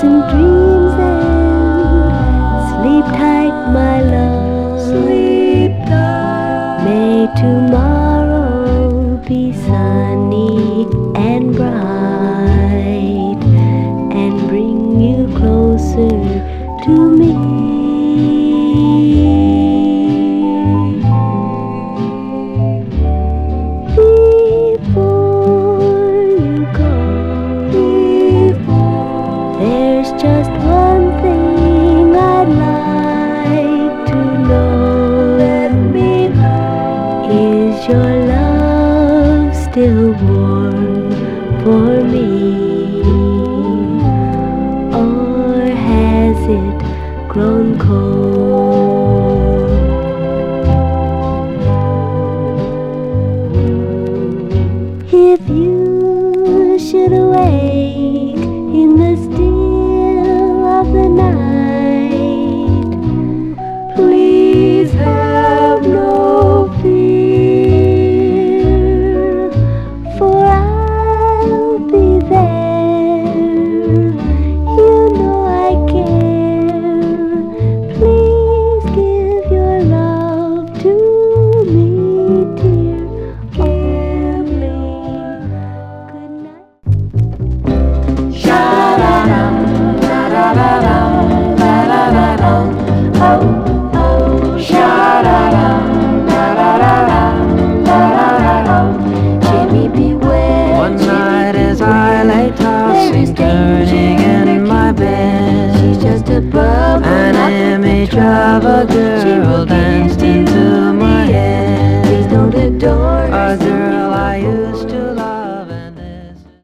pleasant dreams and sleep tight, my love. Sleep tight. May tomorrow be sunny and bright and bring you closer to me. There's just one thing I'd like to know. Let me know. Is your love still warm for me? Or has it grown cold? If you should awake in the still of the night, Please have no fear, for I'll be there. You know I care. Please give your love to me, dear. give me. Good night. Sha-da-dum, da-da-da-dum, da-da-da-dum. Oh, oh, sha-da-dum, da-da-da-dum, da-da-da-dum. Jimmy, beware. One night as I lay There is tossing, turning in my bed, She's just a bubble, an not image trouble. of a girl She will dancing